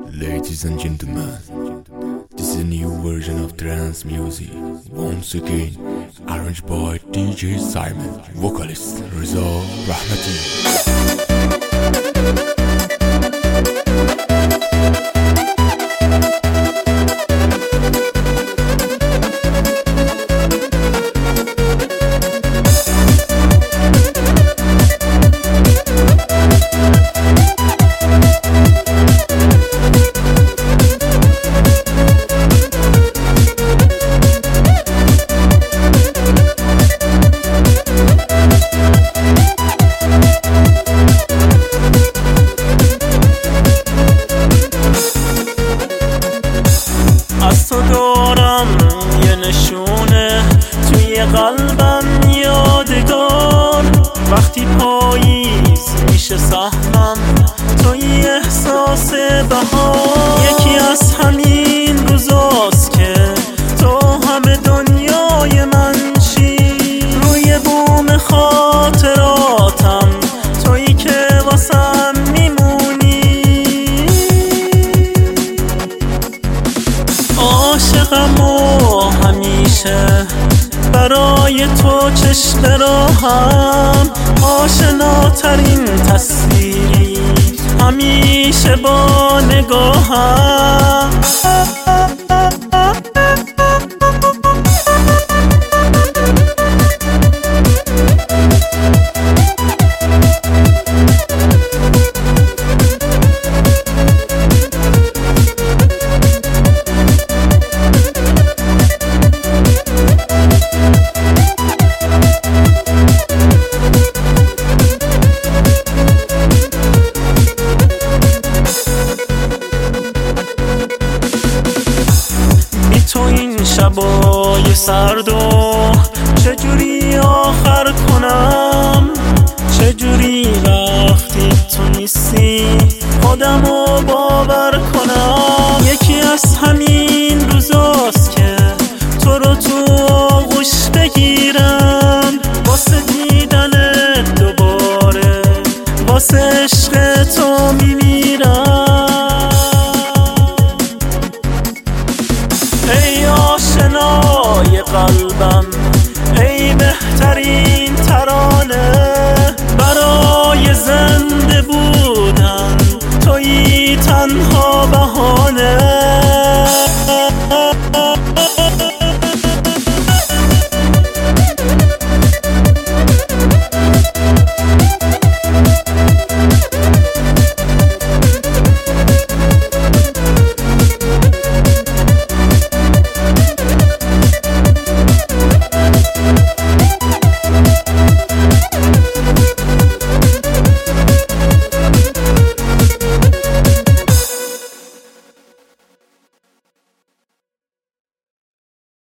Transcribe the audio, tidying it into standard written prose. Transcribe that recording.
Ladies and gentlemen, this is a new version of trance music. Once again, arranged by DJ Simon, vocalist Reza Rahmati. از تو دارم یه نشونه توی قلبم یادگار، وقتی پاییز میشه سهمم توی احساس بهار. یکی از همین روزاست که تو همه دنیای من چی، روی بوم خاطراتم تویی که واسم میمونی. عاشقم و همیشه برای تو چشم راهم، آشناترین تصویری همیشه با نگاهم. تو این شبای سردو چجوری آخر کنم، چجوری وقتی تو نیستی خودمو باور کنم. یکی از همین روزاست که تو رو تو آغوش بگیرم، واسه دیدنت دوباره واسه عشق تو میمیرم. ای آشنای قلبم، ای بهترین ترانه برای زنده بودن تویی تنها